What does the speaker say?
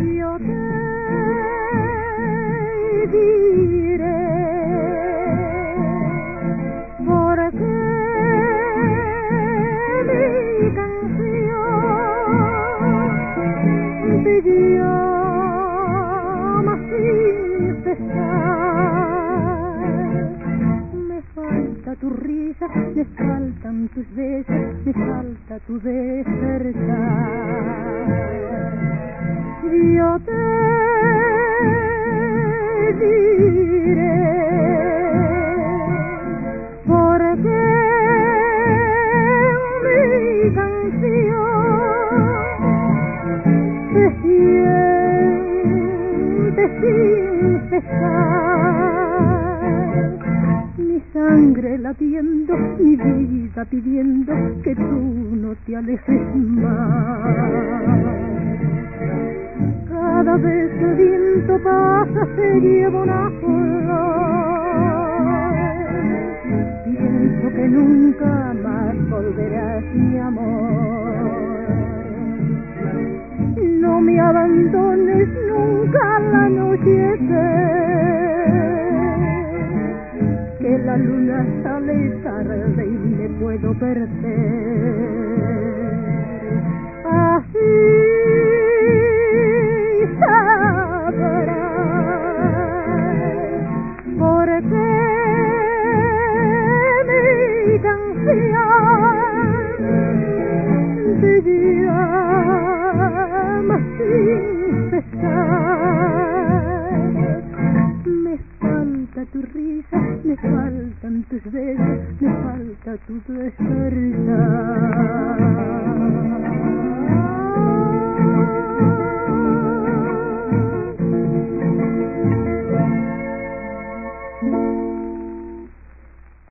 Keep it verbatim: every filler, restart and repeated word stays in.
Yo te diré porque mi canción te llama sin cesar. Me falta tu risa, me faltan tus besos, me falta tu despertar. Yo te diré porque mi canción se siente sin cesar. Mi sangre latiendo, mi vida pidiendo que tú no te alejes más. Cada vez que el viento pasa se lleva una flor. Pienso que nunca más volverás, mi amor. No me abandones nunca al anochecer, que la luna sale tarde y me puedo perder. Así sabrás por qué mi canción te llama sin cesar. Me falta tu risa, me faltan tus besos, me falta tu despertar.